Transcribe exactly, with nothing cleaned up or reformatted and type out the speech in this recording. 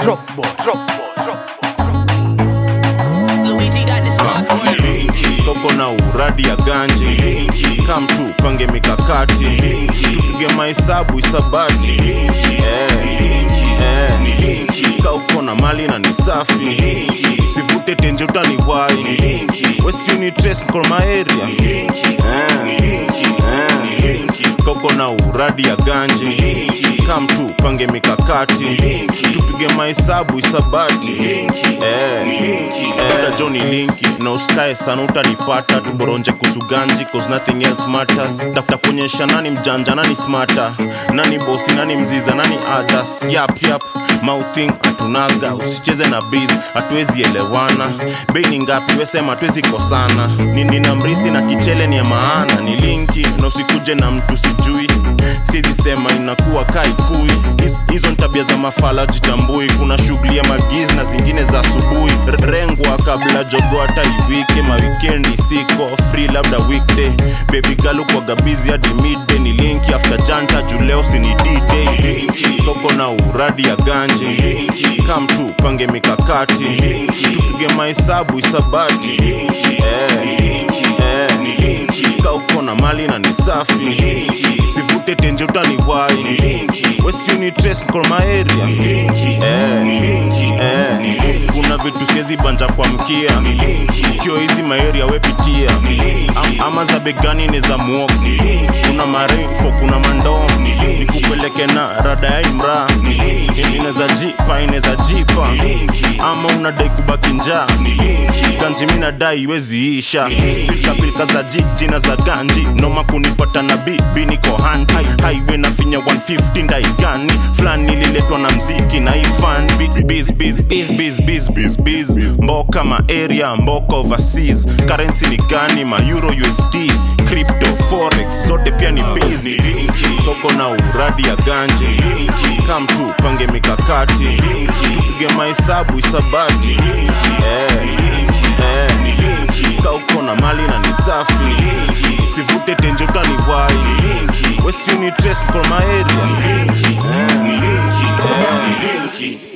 drop ball, drop ball, drop ball. Luigi got the sauce for you. Koko na uradi ya ganji, come tu pange mikakati, tupige mahesabu isabati. Eh, eh, kauko na mali na ni safi, sivute tenje utani wai, wesi uni trace kwa my area. Eh, eh, koko na uradi ya ganji, come tu pange mikakati, tupige mahesabu isabati. Eh, eh, Johnny Linky, na usikae sana utanipata, tuboronje kusuganji cause nothing else matters. Dakta kuonyesha nani mjanja, nani smarter, nani bosi, nani mziza, nani others. Yap yap, mouthing atunaga, usicheze na biz, hatuwezi elewana. Bei ni ngapi wesema hatuwezi kosana. Nini na mrisi na kichele ni ya maana. Ni Linky, na usikuje na mtu sijui, siezi sema inakuwa kaikui. Hizo ntabia za mafala jitambui, kuna shughuli ya magiz na zingine za asubuhi. Rengwa kabla jogo hata iwike, ma weekendi siko free labda weekday. Baby girl kwa gabizi hadi midday. Ni Linky after janta juleo sini D-Day. Koko na uradi ya ganji, come tu pange mikakati, tupige mahesabu isabati. Eh, eh, kauko na mali na ni safi, sivute tenje utani wai, wesi uni trace kwa my area. Eh, eh, kuna vitu siezi banja kwa mkia, kio hizi maeria wepitia. Am, ama za begani ni za muoku, kuna marinfo, kuna mandom, nikupeleke na rada ya imra. Ineza jipa, ineza jipa, ama unadai kubaki njaa, ganji mina dai wezi isha. Pilka pilka za jiji na za ganji, noma kunipata na bibi niko hand. Highway na finya one fifty ndai gani, flani liletwa na mziki na ifan. Biz, biz, biz, biz, biz, biz, biz, mboka ma area, mboka overseas. Currency ni gani, ma euro, U S D, crypto, forex, zote pia ni busy. Koko na uradi ya ganji, come tu pange mikakati, tupige mahesabu isabati. Eh, eh, kauko na mali na ni safi, sivute tenje utani wai, wesi uni trace kwa my area. Eh, eh,